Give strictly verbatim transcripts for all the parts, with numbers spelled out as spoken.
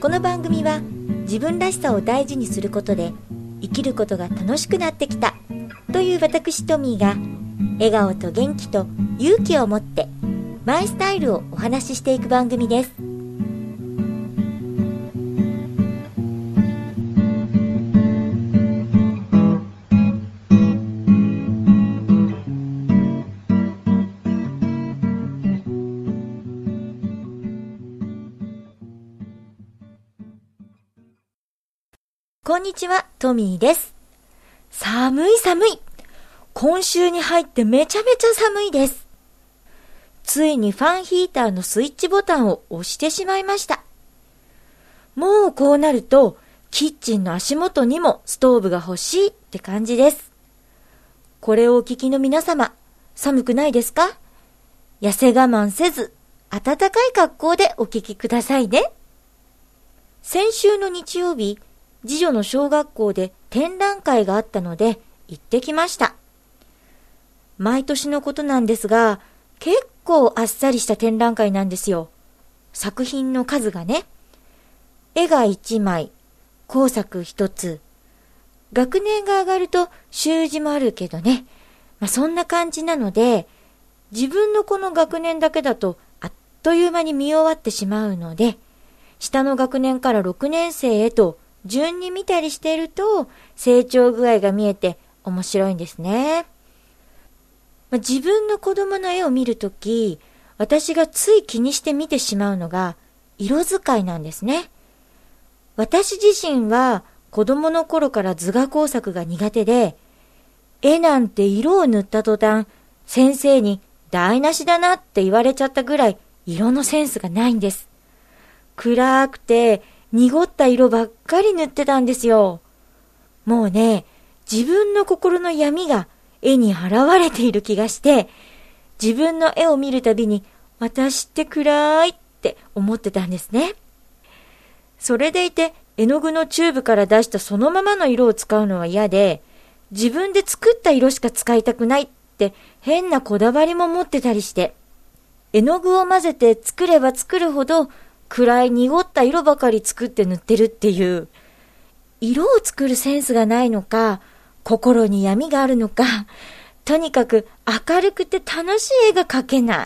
この番組は自分らしさを大事にすることで生きることが楽しくなってきたという私トミーが笑顔と元気と勇気を持ってマイスタイルをお話ししていく番組です。こんにちは、トミーです。寒い寒い。今週に入ってめちゃめちゃ寒いです。ついにファンヒーターのスイッチボタンを押してしまいました。もうこうなると、キッチンの足元にもストーブが欲しいって感じです。これをお聞きの皆様、寒くないですか？痩せ我慢せず、暖かい格好でお聞きくださいね。先週の日曜日、次女の小学校で展覧会があったので行ってきました。毎年のことなんですが、結構あっさりした展覧会なんですよ。作品の数がね。絵がいちまい、工作ひとつ。学年が上がると習字もあるけどね。まあ、そんな感じなので、自分のこの学年だけだとあっという間に見終わってしまうので、下の学年からろくねん生へと順に見たりしていると成長具合が見えて面白いんですね。自分の子供の絵を見るとき、私がつい気にして見てしまうのが色使いなんですね。私自身は子供の頃から図画工作が苦手で、絵なんて色を塗った途端、先生に台無しだなって言われちゃったぐらい色のセンスがないんです。暗くて濁った色ばっかり塗ってたんですよ。もうね、自分の心の闇が絵に現れている気がして、自分の絵を見るたびに私って暗いって思ってたんですね。それでいて絵の具のチューブから出したそのままの色を使うのは嫌で、自分で作った色しか使いたくないって変なこだわりも持ってたりして、絵の具を混ぜて作れば作るほど暗い濁った色ばかり作って塗ってるっていう、色を作るセンスがないのか、心に闇があるのか、とにかく明るくて楽しい絵が描けない。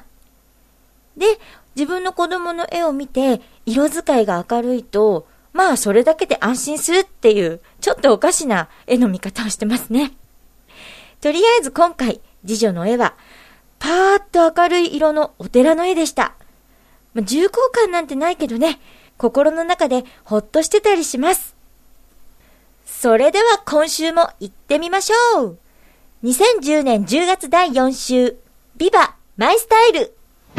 で、自分の子供の絵を見て色使いが明るいと、まあそれだけで安心するっていう、ちょっとおかしな絵の見方をしてますね。とりあえず今回、次女の絵はパーッと明るい色のお寺の絵でした。重厚感なんてないけどね、心の中でほっとしてたりします。それでは今週も行ってみましょう。にせんじゅうねんじゅうがつだいよん週、ビバマイスタイル。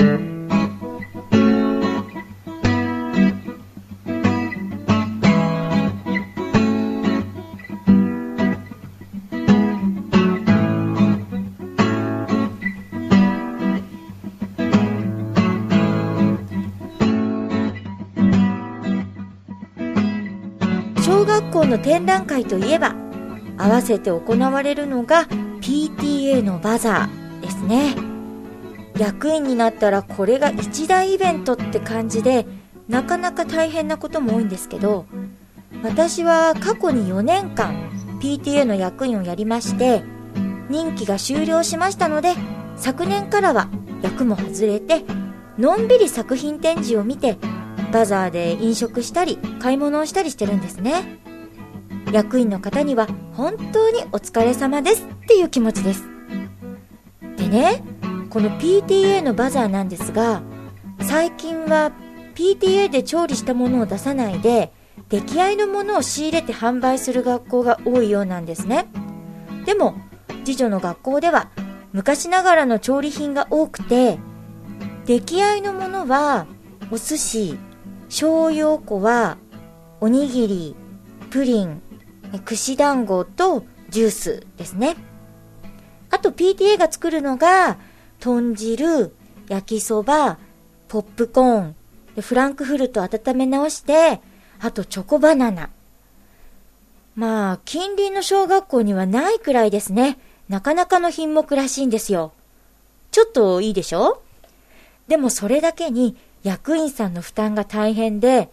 小学校の展覧会といえば、合わせて行われるのが ピーティーエー のバザーですね。役員になったらこれが一大イベントって感じで、なかなか大変なことも多いんですけど、私は過去によねんかん ピーティーエー の役員をやりまして、任期が終了しましたので、昨年からは役も外れて、のんびり作品展示を見て、バザーで飲食したり買い物をしたりしてるんですね。役員の方には本当にお疲れ様ですっていう気持ちです。でね、この ピーティーエー のバザーなんですが、最近は ピーティーエー で調理したものを出さないで、出来合いのものを仕入れて販売する学校が多いようなんですね。でも次女の学校では昔ながらの調理品が多くて、出来合いのものはお寿司、醤油おこわ、おにぎり、プリン、串団子とジュースですね。あと ピーティーエー が作るのが豚汁、焼きそば、ポップコーン、フランクフルト温め直して、あとチョコバナナ。まあ近隣の小学校にはないくらいですね。なかなかの品目らしいんですよ。ちょっといいでしょ？でもそれだけに役員さんの負担が大変で、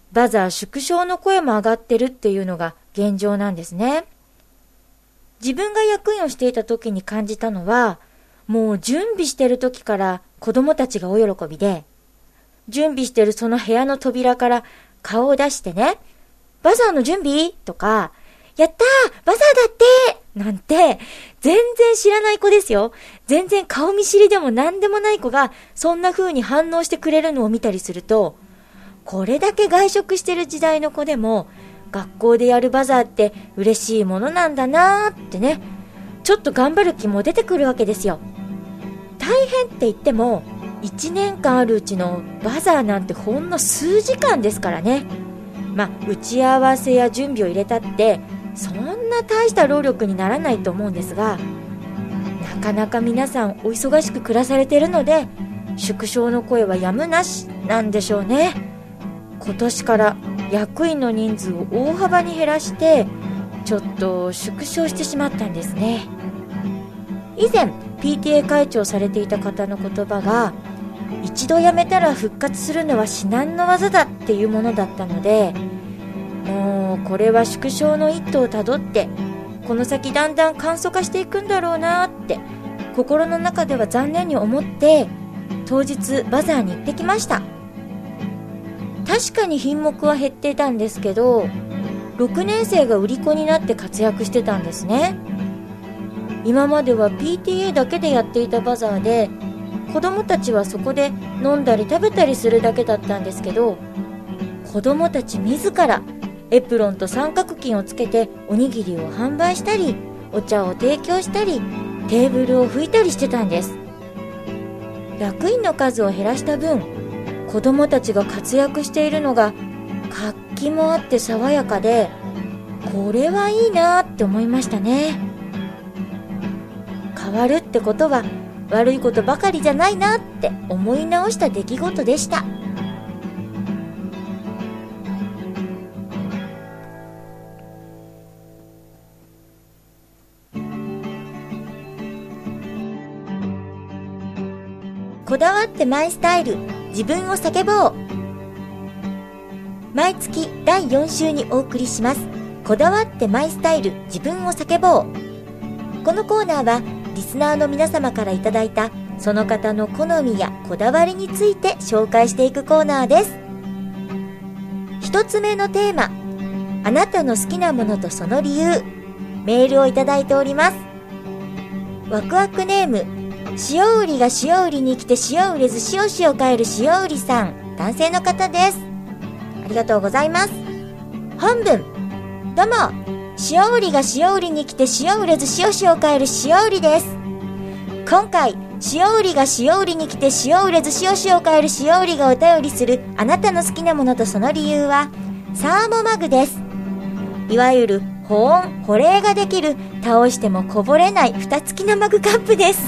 バザー縮小の声も上がってるっていうのが現状なんですね。自分が役員をしていた時に感じたのは、もう準備してる時から子供たちがお喜びで、準備してるその部屋の扉から顔を出してね、バザーの準備とか、やったーバザーだってなんて、全然知らない子ですよ。全然顔見知りでも何でもない子が、そんな風に反応してくれるのを見たりすると、これだけ外食してる時代の子でも、学校でやるバザーって嬉しいものなんだなーってね、ちょっと頑張る気も出てくるわけですよ。大変って言っても、いちねんかんあるうちのバザーなんてほんの数時間ですからね。まあ、打ち合わせや準備を入れたって、そんな大した労力にならないと思うんですが、なかなか皆さんお忙しく暮らされているので、縮小の声はやむなしなんでしょうね。今年から役員の人数を大幅に減らして、ちょっと縮小してしまったんですね。以前 ピーティーエー 会長されていた方の言葉が、一度辞めたら復活するのは至難の業だっていうものだったので、もうこれは縮小の一途をたどって、この先だんだん簡素化していくんだろうなって心の中では残念に思って、当日バザーに行ってきました。確かに品目は減っていたんですけど、ろくねん生が売り子になって活躍してたんですね。今までは ピーティーエー だけでやっていたバザーで、子供たちはそこで飲んだり食べたりするだけだったんですけど、子供たち自らエプロンと三角巾をつけておにぎりを販売したり、お茶を提供したり、テーブルを拭いたりしてたんです。役員の数を減らした分、子供たちが活躍しているのが活気もあって爽やかで、これはいいなって思いましたね。変わるってことは悪いことばかりじゃないなって思い直した出来事でした。こだわってマイスタイル、自分を叫ぼう。毎月だいよん週にお送りします。こだわってマイスタイル、自分を叫ぼう。このコーナーはリスナーの皆様からいただいたその方の好みやこだわりについて紹介していくコーナーです。一つ目のテーマ、あなたの好きなものとその理由。メールをいただいております。ワクワクネーム、塩売りが塩売りに来て塩売れず塩塩買える塩売りさん、男性の方です。ありがとうございます。本文、どうも、塩売りが塩売りに来て塩売れず塩塩買える塩売りです。今回、塩売りが塩売りに来て塩売れず塩塩買える塩売りがお便りするあなたの好きなものとその理由は、サーモマグです。いわゆる保温、保冷ができる、倒してもこぼれない蓋付きのマグカップです。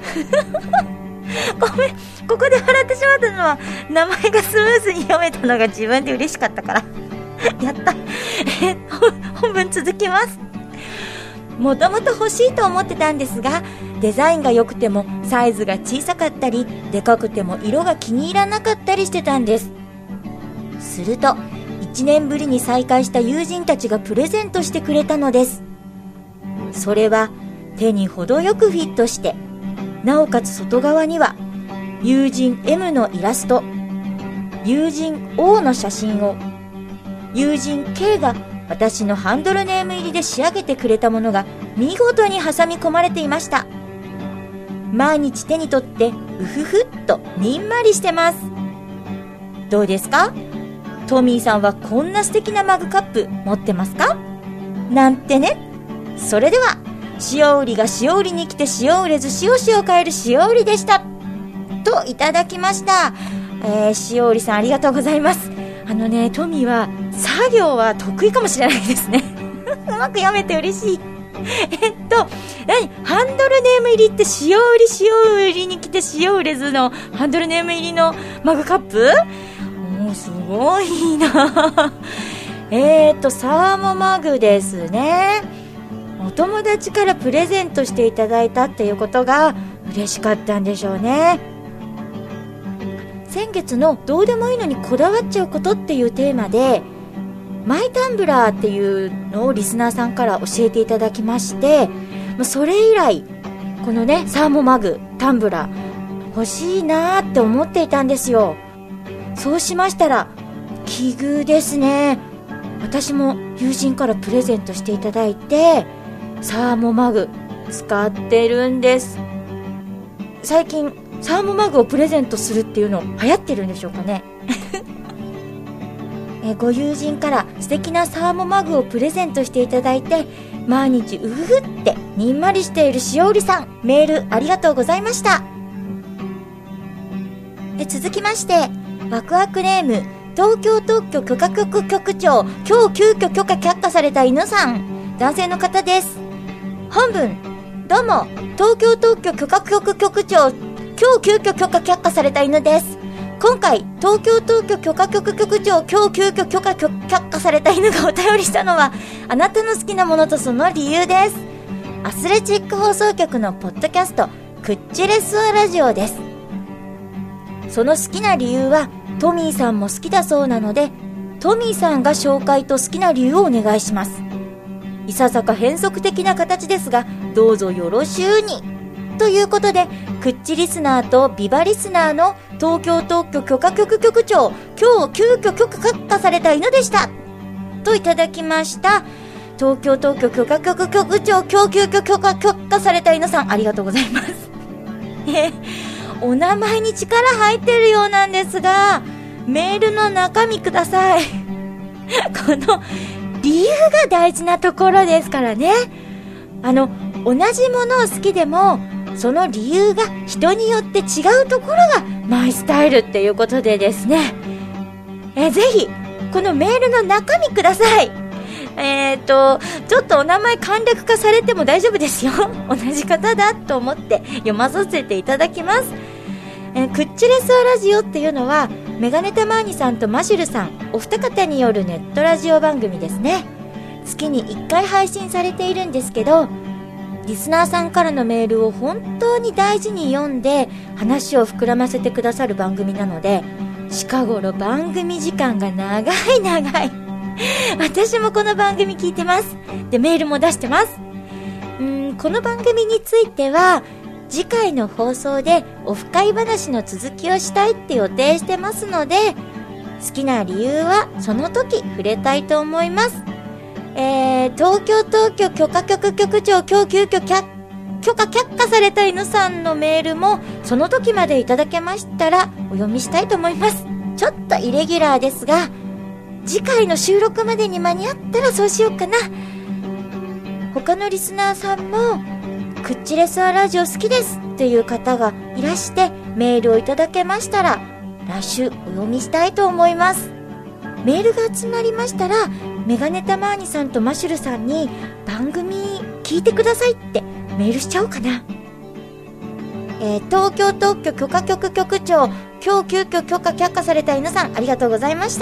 ごめん、ここで笑ってしまったのは名前がスムーズに読めたのが自分で嬉しかったからやった。え本文続きます。もともと欲しいと思ってたんですが、デザインが良くてもサイズが小さかったり、でかくても色が気に入らなかったりしてたんです。するといちねんぶりに再会した友人たちがプレゼントしてくれたのです。それは手に程よくフィットして、なおかつ外側には友人 エム のイラスト、友人 オー の写真を、友人 ケー が私のハンドルネーム入りで仕上げてくれたものが見事に挟み込まれていました。毎日手に取ってうふふっとにんまりしてます。どうですか？トミーさんはこんな素敵なマグカップ持ってますか？なんてね。それでは塩売りが塩売りに来て塩売れず塩塩買える塩売りでしたといただきました。えー、塩売りさんありがとうございます。あのね、トミーは作業は得意かもしれないですねうまく読めて嬉しいえっと何、ハンドルネーム入りって塩売り塩売りに来て塩売れずのハンドルネーム入りのマグカップ、もうすごいなえっとサーモマグですね。お友達からプレゼントしていただいたっていうことが嬉しかったんでしょうね。 先月のどうでもいいのにこだわっちゃうことっていうテーマでマイタンブラーっていうのをリスナーさんから教えていただきまして、それ以来このねサーモマグタンブラー欲しいなーって思っていたんですよ。そうしましたら奇遇ですね。私も友人からプレゼントしていただいてサーモマグ使ってるんです。最近サーモマグをプレゼントするっていうの流行ってるんでしょうかねえご友人から素敵なサーモマグをプレゼントしていただいて毎日うふふってにんまりしているしおりさん、メールありがとうございました。え続きましてワクワクネーム東京特許許可局局長、今日急遽許可却下された犬さん、男性の方です。本文、どうも東京特許許可局局長、今日急遽許可却下された犬です。今回東京特許許可局局長、今日急遽許可却下された犬がお便りしたのはあなたの好きなものとその理由です。アスレチック放送局のポッドキャストクッチレスアラジオです。その好きな理由はトミーさんも好きだそうなので、トミーさんが紹介と好きな理由をお願いします。いささか変則的な形ですがどうぞよろしゅうに。ということでクッチリスナーとビバリスナーの東京特許許可局局長、今日急遽許可却下された犬でしたといただきました。東京特許許可局局長、今日急遽許可却下された犬さん、ありがとうございますお名前に力入ってるようなんですが、メールの中身くださいこの理由が大事なところですからね。あの同じものを好きでもその理由が人によって違うところがマイスタイルっていうことでですね、えぜひこのメールの中身ください。えーとちょっとお名前簡略化されても大丈夫ですよ同じ方だと思って読まさせていただきます。えー、クッチレスアラジオっていうのはメガネタマーニさんとマシュルさんお二方によるネットラジオ番組ですね。月にいっかい配信されているんですけど、リスナーさんからのメールを本当に大事に読んで話を膨らませてくださる番組なので、近頃番組時間が長い長い私もこの番組聞いてます。でメールも出してます。うーんこの番組については次回の放送でオフ会話の続きをしたいって予定してますので、好きな理由はその時触れたいと思います。えー、東京特許許可局局長、今日急遽許可却下された犬さんのメールもその時までいただけましたらお読みしたいと思います。ちょっとイレギュラーですが次回の収録までに間に合ったらそうしようかな。他のリスナーさんもクッチレスアラジオ好きですっていう方がいらしてメールをいただけましたら来週お読みしたいと思います。メールが集まりましたらメガネタマーニさんとマシュルさんに番組聞いてくださいってメールしちゃおうかな。えー、東京特許許可局局長、今日急遽許可却下された犬さん、ありがとうございました。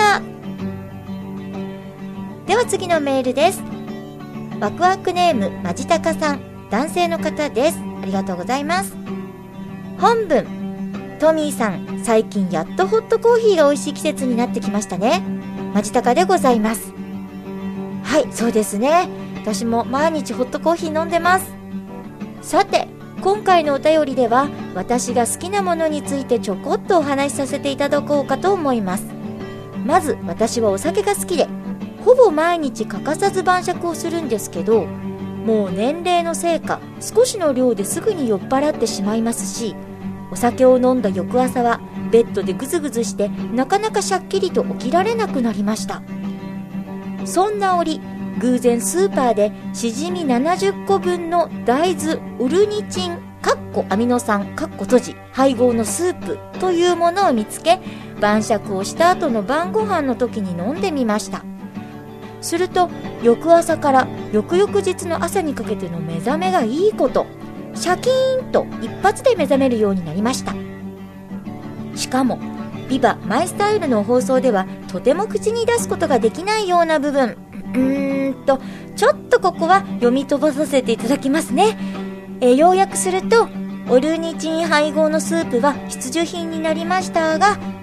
では次のメールです。ワクワクネームまじたかさん、男性の方です。ありがとうございます。本文、トミーさん、最近やっとホットコーヒーが美味しい季節になってきましたね。まじたかでございます。はい、そうですね。私も毎日ホットコーヒー飲んでます。さて、今回のお便りでは私が好きなものについてちょこっとお話しさせていただこうかと思います。まず私はお酒が好きでほぼ毎日欠かさず晩酌をするんですけど、もう年齢のせいか少しの量ですぐに酔っ払ってしまいますし、お酒を飲んだ翌朝はベッドでぐずぐずしてなかなかしゃっきりと起きられなくなりました。そんな折偶然スーパーでしじみななじゅっこぶんの大豆オルニチンかっこアミノ酸かっこ閉じ配合のスープというものを見つけ、晩酌をした後の晩ご飯の時に飲んでみました。すると翌朝から翌々日の朝にかけての目覚めがいいこと、シャキーンと一発で目覚めるようになりました。しかもビバマイスタイルの放送ではとても口に出すことができないような部分、うーんとちょっとここは読み飛ばさせていただきますね。え要約すると、オルニチン配合のスープは必需品になりましたが、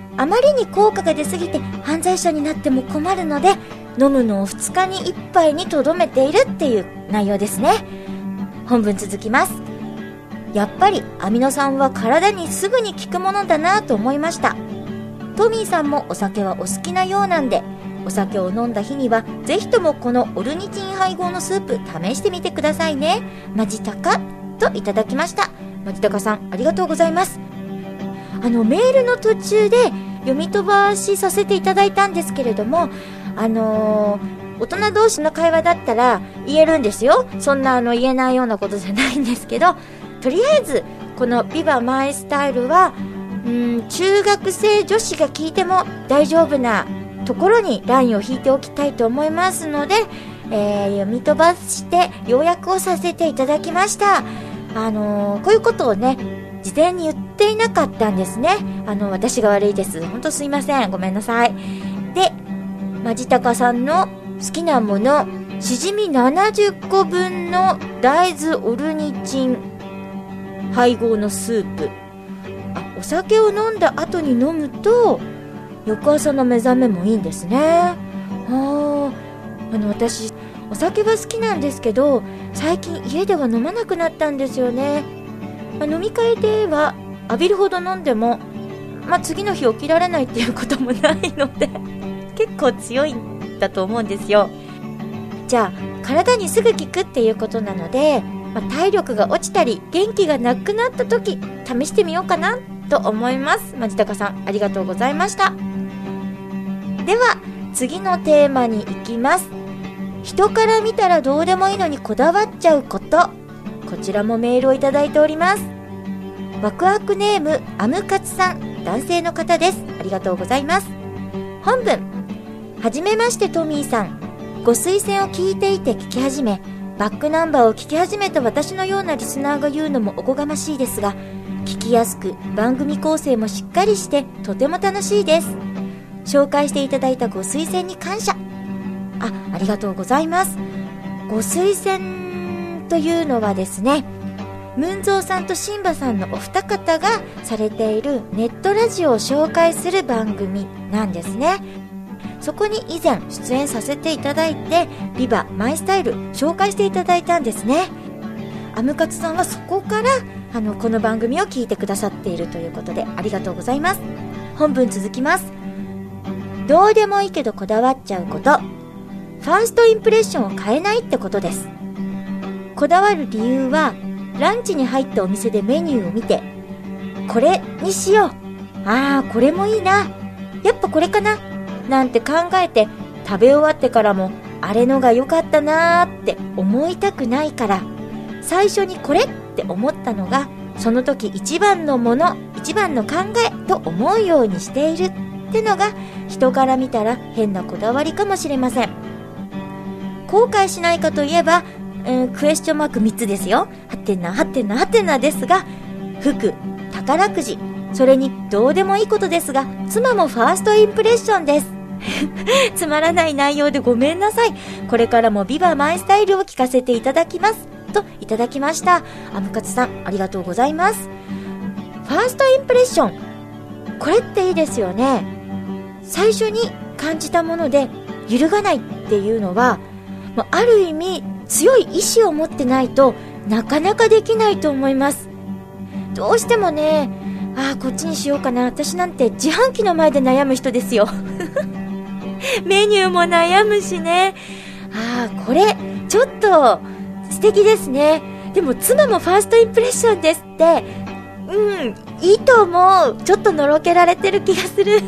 あまりに効果が出すぎて犯罪者になっても困るので、飲むのをふつかにいっぱいにとどめているっていう内容ですね。本文続きます。やっぱりアミノ酸は体にすぐに効くものだなと思いました。トミーさんもお酒はお好きなようなんで、お酒を飲んだ日にはぜひともこのオルニチン配合のスープ試してみてくださいね。マジタカといただきました。マジタカさんありがとうございます。あのメールの途中で読み飛ばしさせていただいたんですけれども、あのー、大人同士の会話だったら言えるんですよ。そんなあの言えないようなことじゃないんですけど、とりあえずこのビバマイスタイルはうん中学生女子が聞いても大丈夫なところにラインを引いておきたいと思いますので、えー、読み飛ばして要約をさせていただきました。あのー、こういうことをね事前に言っていなかったんですね。あの私が悪いです。本当すいません、ごめんなさい。で、マジタカさんの好きなもの、しじみななじゅっこぶんの大豆オルニチン配合のスープ。あ、お酒を飲んだ後に飲むと翌朝の目覚めもいいんですね。ああの私お酒は好きなんですけど、最近家では飲まなくなったんですよね。まあ、飲み会では浴びるほど飲んでも、まあ、次の日起きられないっていうこともないので結構強いんだと思うんですよ。じゃあ体にすぐ効くっていうことなので、まあ、体力が落ちたり元気がなくなった時試してみようかなと思います。まじたかさんありがとうございました。では次のテーマに行きます。人から見たらどうでもいいのにこだわっちゃうこと。こちらもメールをいただいております。ワクワクネームアムカツさん、男性の方です。ありがとうございます。本文、はじめましてトミーさん。ご推薦を聞いていて聞き始め、バックナンバーを聞き始めた私のようなリスナーが言うのもおこがましいですが、聞きやすく番組構成もしっかりしてとても楽しいです。紹介していただいたご推薦に感謝。あ、ありがとうございます。ご推薦というのはですね、ムンゾーさんとシンバさんのお二方がされているネットラジオを紹介する番組なんですね。そこに以前出演させていただいて、ビバマイスタイル紹介していただいたんですね。アムカツさんはそこからあのこの番組を聞いてくださっているということでありがとうございます。本文続きます。どうでもいいけどこだわっちゃうこと、ファーストインプレッションを変えないってことです。こだわる理由は、ランチに入ったお店でメニューを見て、これにしよう、あーこれもいいな、やっぱこれかななんて考えて、食べ終わってからもあれのが良かったなーって思いたくないから、最初にこれって思ったのがその時一番のもの、一番の考えと思うようにしているってのが人から見たら変なこだわりかもしれません。後悔しないかといえば、うん、クエスチョンマークみっつですよ。はってんなはってんなはってんなですが、服、宝くじ、それにどうでもいいことですが、妻もファーストインプレッションです。つまらない内容でごめんなさい。これからもビバマイスタイルを聞かせていただきますといただきました。アムカツさんありがとうございます。ファーストインプレッション、これっていいですよね。最初に感じたもので揺るがないっていうのは、ある意味強い意志を持ってないとなかなかできないと思います。どうしてもね、ああこっちにしようかな、私なんて自販機の前で悩む人ですよ。メニューも悩むしね。ああこれちょっと素敵ですね。でも妻もファーストインプレッションですって、うんいいと思う。ちょっとのろけられてる気がする。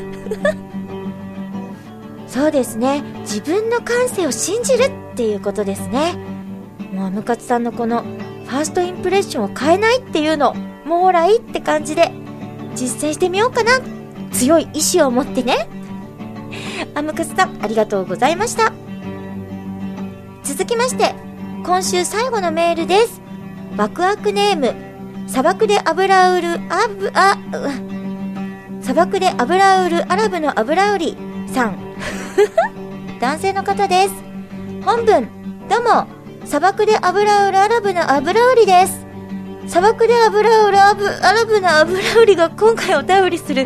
そうですね、自分の感性を信じるっていうことですね。もうアムカツさんのこのファーストインプレッションを変えないっていうの、もうらいって感じで実践してみようかな。強い意志を持ってね。アムカツさんありがとうございました。続きまして今週最後のメールです。ワクワクネーム砂漠で油売るアブあ砂漠で油売るアラブの油売りさん。男性の方です。本文、どうも砂漠で油売るアラブの油売りです。砂漠で油売るアブアラブの油売りが今回お便りする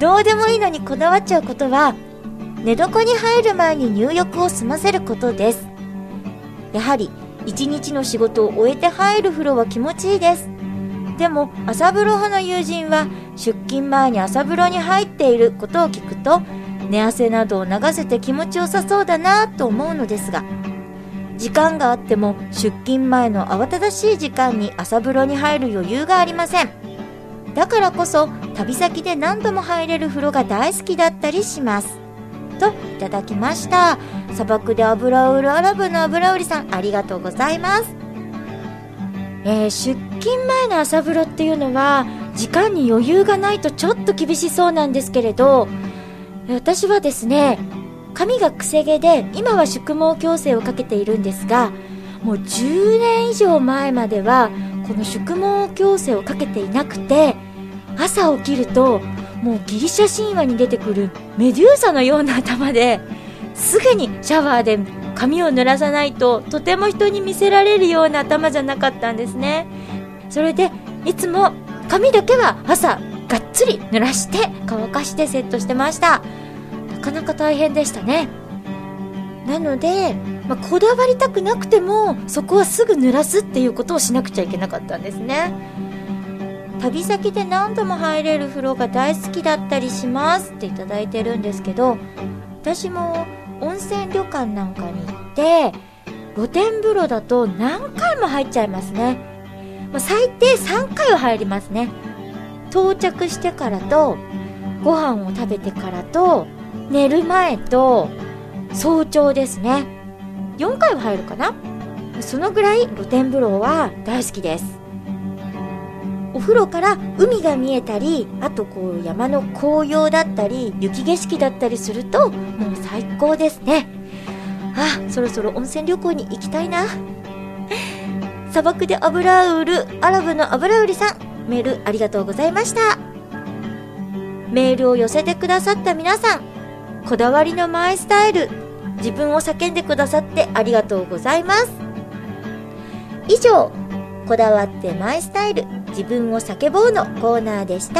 どうでもいいのにこだわっちゃうことは、寝床に入る前に入浴を済ませることです。やはり一日の仕事を終えて入る風呂は気持ちいいです。でも朝風呂派の友人は出勤前に朝風呂に入っていることを聞くと、寝汗などを流せて気持ちよさそうだなと思うのですが、時間があっても出勤前の慌ただしい時間に朝風呂に入る余裕がありません。だからこそ旅先で何度も入れる風呂が大好きだったりしますといただきました。砂漠で油を売るアラブの油売りさん、ありがとうございます。えー、出勤前の朝風呂っていうのは時間に余裕がないとちょっと厳しそうなんですけれど、私はですね、髪がくせ毛で今は宿毛矯正をかけているんですが、もうじゅうねん以上前まではこの宿毛矯正をかけていなくて、朝起きるともうギリシャ神話に出てくるメデューサのような頭ですぐにシャワーで髪を濡らさないととても人に見せられるような頭じゃなかったんですね。それでいつも髪だけは朝がっつり濡らして乾かしてセットしてました。なかなか大変でしたね。なので、まあ、こだわりたくなくてもそこはすぐ濡らすっていうことをしなくちゃいけなかったんですね。旅先で何度も入れる風呂が大好きだったりしますっていただいてるんですけど、私も温泉旅館なんかに行って露天風呂だと何回も入っちゃいますね。まあ、最低さんかいは入りますね。到着してからとご飯を食べてからと寝る前と早朝ですね。よんかいは入るかな。そのぐらい露天風呂は大好きです。お風呂から海が見えたり、あとこう山の紅葉だったり雪景色だったりするともう最高ですね。あ、そろそろ温泉旅行に行きたいな。砂漠で油を売るアラブの油売りさん、メールありがとうございました。メールを寄せてくださった皆さん、こだわりのマイスタイル、自分を叫んでくださってありがとうございます。以上、こだわってマイスタイル、自分を叫ぼうのコーナーでした。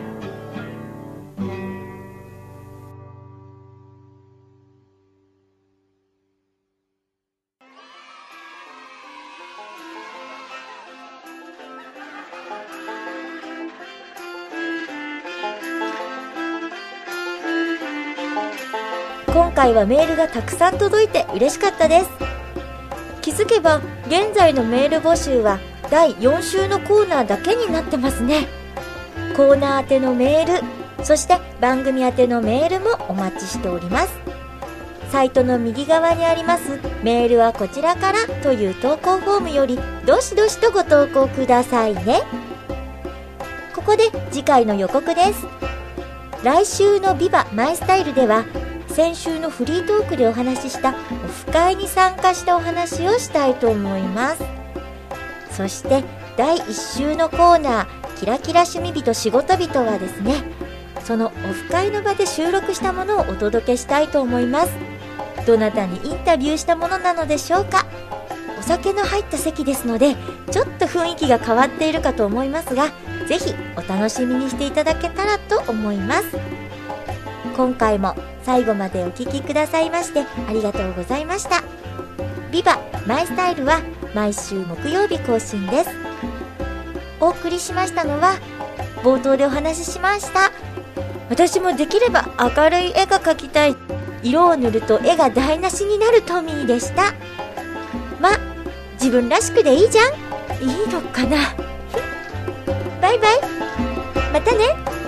今回はメールがたくさん届いて嬉しかったです。気づけば現在のメール募集はだいよん週のコーナーだけになってますね。コーナー宛てのメール、そして番組宛てのメールもお待ちしております。サイトの右側にありますメールはこちらからという投稿フォームよりどしどしとご投稿くださいね。ここで次回の予告です。来週のビバマイスタイルでは先週のフリートークでお話ししたオフ会に参加したお話をしたいと思います。そしてだいいっ週のコーナーキラキラ趣味人仕事人はですね、そのオフ会の場で収録したものをお届けしたいと思います。どなたにインタビューしたものなのでしょうか。お酒の入った席ですのでちょっと雰囲気が変わっているかと思いますが、ぜひお楽しみにしていただけたらと思います。今回も最後までお聞きくださいましてありがとうございました。ビバマイスタイルは毎週木曜日更新です。お送りしましたのは、冒頭でお話ししました私もできれば明るい絵が描きたい、色を塗ると絵が台無しになるトミーでした。ま、自分らしくでいいじゃん。いいのかな。バイバイ、またね。